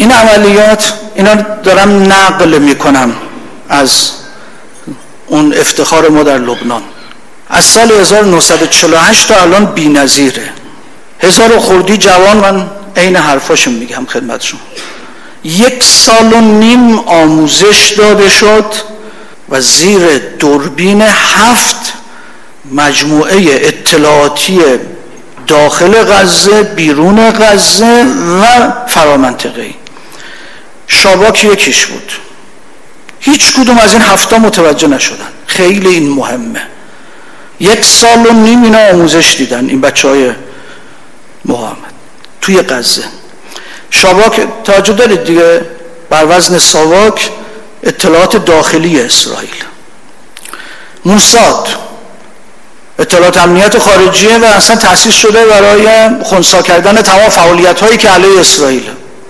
این عملیات، اینا دارم نقل میکنم از اون افتخار ما در لبنان، از سال 1948 تا الان بی‌نظیره. 1000 خردی جوان، من عین حرفاشو میگم خدمتشون، 1.5 سال آموزش داده شد و زیر دوربین 7 مجموعه اطلاعاتی داخل غزه، بیرون غزه و فرامنطقه‌ای. شاباک یکیش بود. هیچ کدوم از این 7 متوجه نشدن. خیلی این مهمه. 1.5 سال اینا آموزش دیدن این بچهای مقاومت توی غزه. شاباک توجه دارید دیگه، بر وزن ساواک اطلاعات داخلی اسرائیل. موساد اطلاعات امنیت خارجیه و اصلا تأسیس شده برای خنثی کردن تمام فعالیت‌هایی که علیه اسرائیل.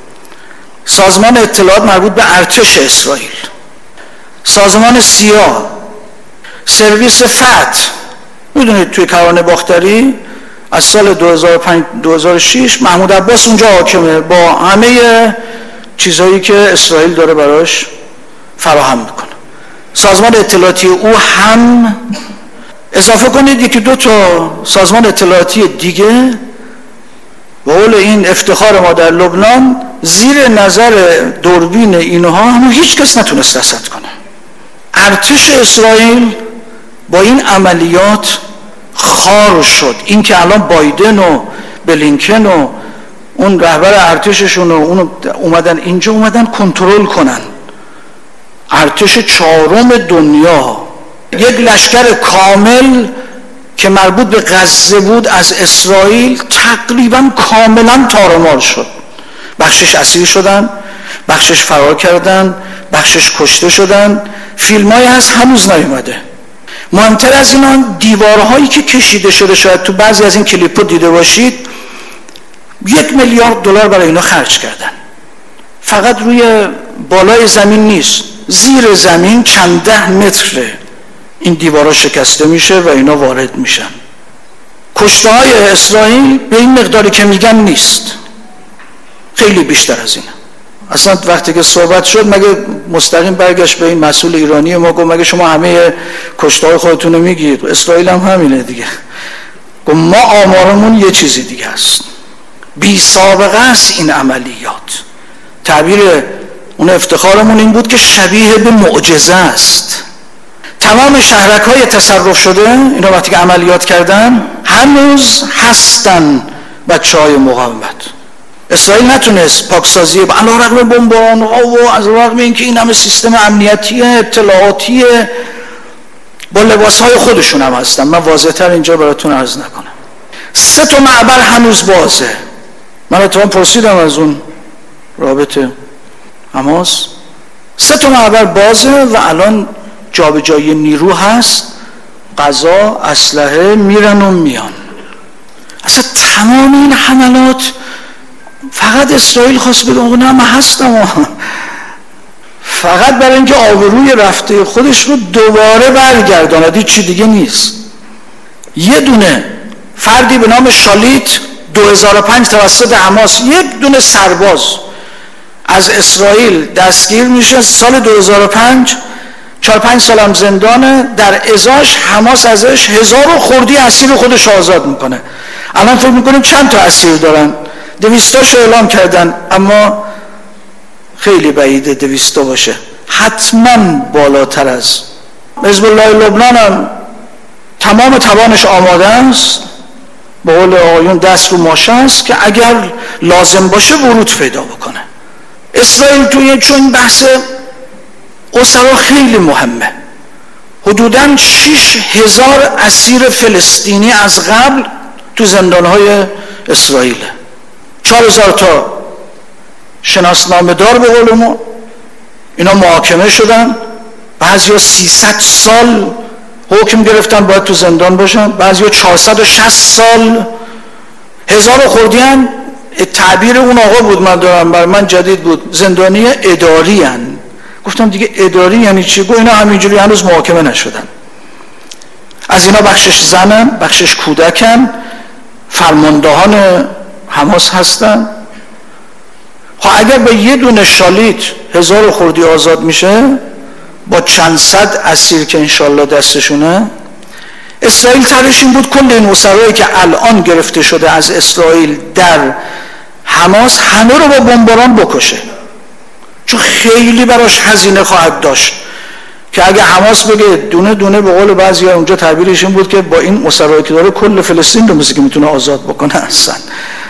سازمان اطلاعات مربوط به ارتش اسرائیل، سازمان سیا، سرویس فتح. میدونید توی کرانه باختری از سال 2005-2006 محمود عباس اونجا حاکمه با همه چیزهایی که اسرائیل داره براش فراهم میکنه. سازمان اطلاعاتی او هم اضافه کنید 1-2 تا سازمان اطلاعاتی دیگه و اول این افتخار ما در لبنان زیر نظر دوربین اینها هم هیچ کس نتونست رصد کنه. ارتش اسرائیل با این عملیات خار شد. این که الان بایدن و بلینکن و اون رهبر ارتششون و اون اومدن اینجا، اومدن کنترل کنن ارتش 4م دنیا، یک لشکر کامل که مربوط به غزه بود از اسرائیل تقریبا کاملا تارمار شد. بخشش اسیر شدن، بخشش فرار کردن، بخشش کشته شدن. فیلمایی هست هنوز نیومده. مهمتر از اینا دیوارهایی که کشیده شده، شاید تو بعضی از این کلیپ‌ها دیده باشید، 1 میلیارد دلار برای اینا خرج کردن. فقط روی بالای زمین نیست، زیر زمین چند 10 متره این دیوارها شکسته میشه و اینا وارد میشن. کشته‌های اسرائیل به این مقداری که میگن نیست، خیلی بیشتر از اینه. اصلا وقتی که صحبت شد مگه مستقیم برگشت به این مسئول ایرانی ما گفت مگه شما همه کشته‌های خودتون رو میگید؟ اسرائیل هم همینه دیگه. گفت ما آمارمون یه چیزی دیگه است، بی سابقه است این عملیات. تعبیر اون افتخارمون این بود که شبیه به معجزه است. تمام شهرک‌های تصرف شده اینا وقتی که عملیات کردن هنوز هستن بچه‌های مقاومت. اسرائیل نتونست پاکسازی علیرغم بمباران‌ها و علیرغم اینکه این همه سیستم امنیتی اطلاعاتی با لباس‌های خودشون هم هستن. من واضح‌تر اینجا براتون عرض نکنم. 3 تا معبر هنوز بازه. من اتفاقاً پرسیدم از اون رابط حماس، 3 تا معبر بازه و الان جابجایی نیرو هست، غذا، اسلحه میرن و میان. اصلا تمام این حملات فقط اسرائیل خواست بگه نه من هستم، فقط برای اینکه آبروی رفته خودش رو دوباره برگرداند، هیچ چی دیگه نیست. یه دونه فردی به نام شالیت 2005 توسط حماس، یک دونه سرباز از اسرائیل دستگیر میشه سال 2005، 4-5 سالم زندانه. در ازاش حماس ازش 1000 خردی اسیر خودش آزاد میکنه. الان فکر میکنیم چند تا اسیر دارن، 200 تاشو اعلام کردن، اما خیلی بعیده 200 تا باشه، حتما بالاتر از. حزب الله لبنان هم تمام توانش آماده است، به قول آقایون دست رو ماشه است که اگر لازم باشه ورود پیدا بکنه. اسرائیل توی چون بحث اسرا خیلی مهمه، حدوداً 6000 اسیر فلسطینی از قبل تو زندانهای اسرائیل، 4000 تا شناسنامه دار به قول ما، اینا محاکمه شدن، بعضیا 300 سال حکم گرفتن باید تو زندان باشن، بعضیا 460 سال. 1000 خردیان تعبیر اون آقا بود، من دارم بر من جدید بود، زندانی اداری هن. گفتم دیگه اداری یعنی چی؟ گفت اینا همینجوری هنوز محاکمه نشدن. از اینا بخشش زنن، بخشش کودکن، فرماندهان حماس هستن. اگر با یه دونه شالیت 1000 خردی آزاد میشه با چند صد اسیر که انشالله دستشونه، اسرائیل ترش این بود کل این اسرایی که الان گرفته شده از اسرائیل در حماس همه رو با بمباران بکشه، چون خیلی براش هزینه خواهد داشت که اگه حماس بگه دونه دونه، به قول بعضیا اونجا تعبیرش این بود که با این اسرایی که داره کل فلسطین رو مثل که میتونه آزاد بکنه اصلا.